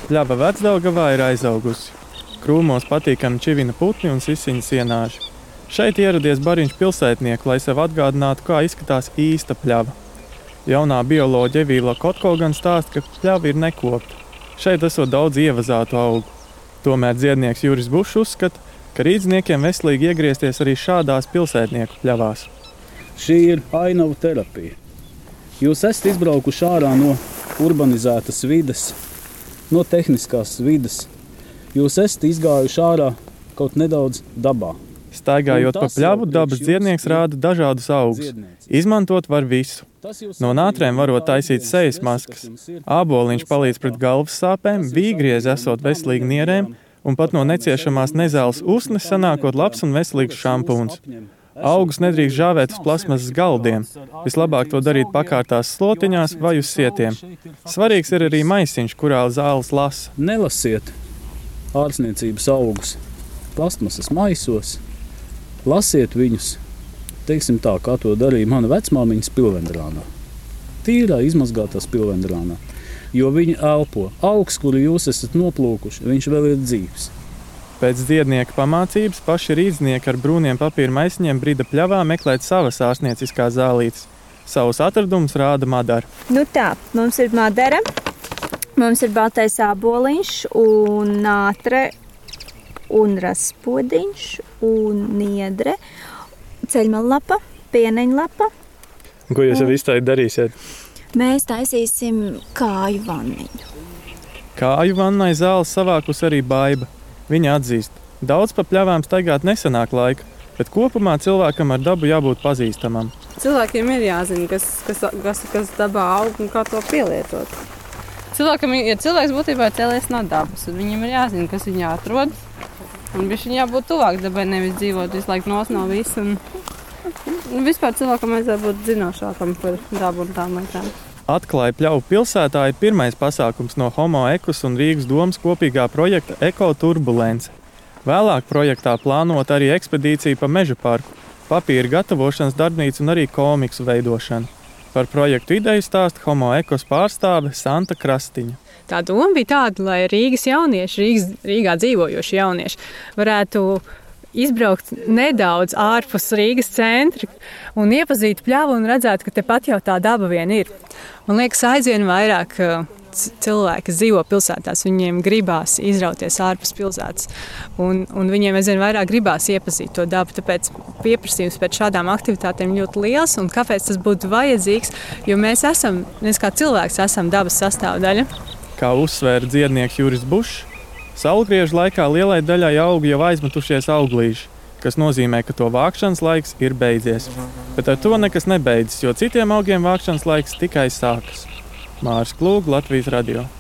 Pļava Vecdaugavā ir aizaugusi. Krūmos patīkami čivina putni un sisiņu sienāži. Šeit ieradies bariņš pilsētnieku, lai sev atgādinātu, kā izskatās īsta pļava. Jaunā bioloģe Evīla Kotko gan stāsta, ka pļava ir nekopta. Šeit esot daudz ievazātu augu. Tomēr dziednieks Juris Bušs uzskata, ka rīdzniekiem veselīgi iegriezties arī šādās pilsētnieku pļavās. Šī ir ainavu terapija. Jūs esat izbraukuši ārā no urbanizētas vides, no tehniskās vides. Jūs esat izgājuši ārā kaut nedaudz dabā. Staigājot pa pļavu, dabas dziednieks rāda dažādus augus. Izmantot var visu. No nātrēm varot taisīt sejas maskas. Āboliņš palīdz pret galvas sāpēm, vīgriezi esot veselīgi nierēm un pat no neciešamās nezāles usnes sanākot labs un veselīgs šampūns. Augus nedrīkst žāvēt uz plasmasas galdiem. Vislabāk to darīt pakārtās slotiņās vai uz sietiem. Svarīgs ir arī maisiņš, kurā zāles lasa. Nelasiet ārstniecības augus plasmasas maisos. Lasiet viņus, teiksim tā, kā to darīja mana vecmāmiņa Spilvendrānā. Tīrā, izmazgātā Spilvendrānā. Jo viņi elpo. Augs, kuru jūs esat noplūkuši, viņš vēl ir dzīvs. Pēc dziednieka pamācības paši rīdznieki ar brūniem papīra maisiņiem brida pļavā meklēt savas ārstnieciskās zālītes. Savus atradumus rāda Madara. Nu tā, mums ir Madara, mums ir baltais āboliņš un nātre un raspodiņš un niedre, ceļmalapa, pieneņlapa. Ko jūs ar visu darīsiet? Mēs taisīsim kāju vanniņu. Kāju vannai zāles savākus arī Baiba. Viņa atzīst, daudz pa pļavām staigāt nesanāk laika, bet kopumā cilvēkam ar dabu jābūt pazīstamam. Cilvēkiem ir jāzina, kas dabā aug un kā to pielietot. Cilvēks būtībā cēlies no dabas, un viņam ir jāzina, kas viņā atrod. Un viņš jābūt tuvāk dabai, nevis dzīvot visu laiku no visu. Un vispār cilvēkam vajadzētu būt zinošākam par dabu un tām lietām. Atklāja pļavu pilsētā ir pirmais pasākums no Homo Ekus un Rīgas domas kopīgā projekta Eko Turbulence. Vēlāk projektā plānot arī ekspedīcija pa meža parku, papīra gatavošanas darbnīcu un arī komiksu veidošanu. Par projektu ideju stāsta Homo Ekos pārstāve Santa Krastiņa. Tā doma bija tāda, lai Rīgas jaunieši, Rīgā dzīvojoši jaunieši varētu izbraukt nedaudz ārpus Rīgas centra un iepazīt pļavu un redzēt, ka tepat jau tā daba vien ir. Man liekas, aizvien vairāk cilvēki, kas dzīvo pilsētās, viņiem gribās izrauties ārpus pilsētas. Un viņiem aizvien vairāk gribās iepazīt to dabu, tāpēc pieprasījums pēc šādām aktivitātēm ļoti liels. Un kāpēc tas būtu vajadzīgs? Jo mēs kā cilvēks esam dabas sastāvdaļa. Kā uzsvēra dziednieks Juris Bušs, saulgriežu laikā lielai daļai augu jau aizmetušies auglīši, kas nozīmē, ka to vākšanas laiks ir beidzies. Bet ar to nekas nebeidzas, jo citiem augiem vākšanas laiks tikai sākas. Māris Klūga, Latvijas radio.